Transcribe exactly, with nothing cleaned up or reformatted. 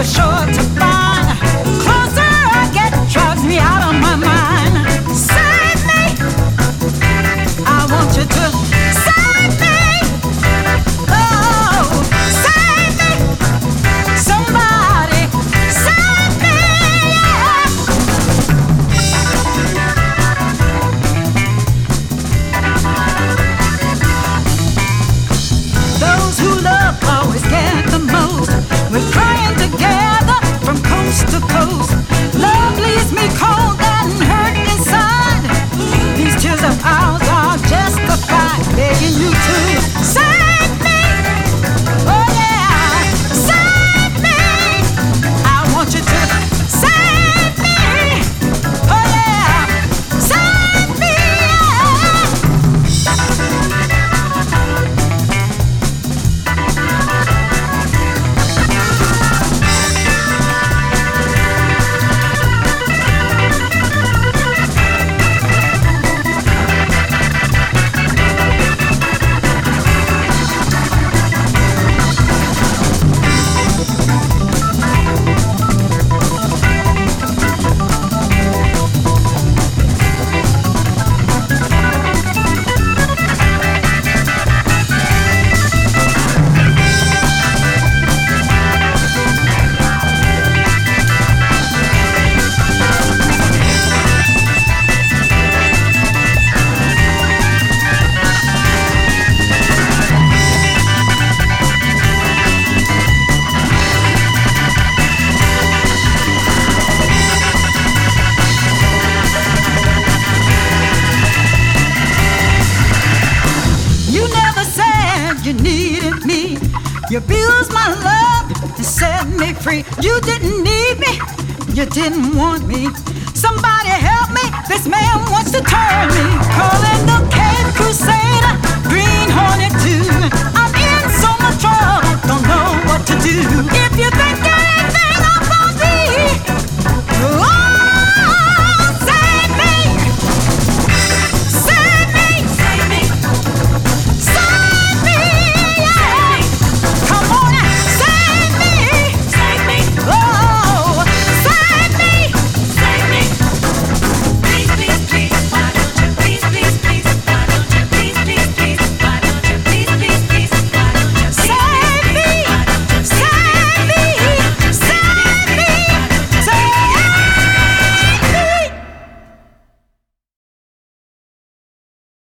sure to find. Closer I get, drives me out of my mind. Save me, I want you to save me. Oh, save me, somebody save me, yeah. Those who love always get the most. We're crying together from coast to coast. Love leaves me cold and hurt inside. These tears of ours are justified, begging you to save me. Oh yeah, save me. I want you to save me. Oh yeah, save me. You never said you needed me. You abused my love and set me free. You didn't need me, you didn't want me. Somebody help me, this man wants to turn me. Calling the Cape Crusader, Green Hornet too. I'm in so much trouble, don't know what to do. If you think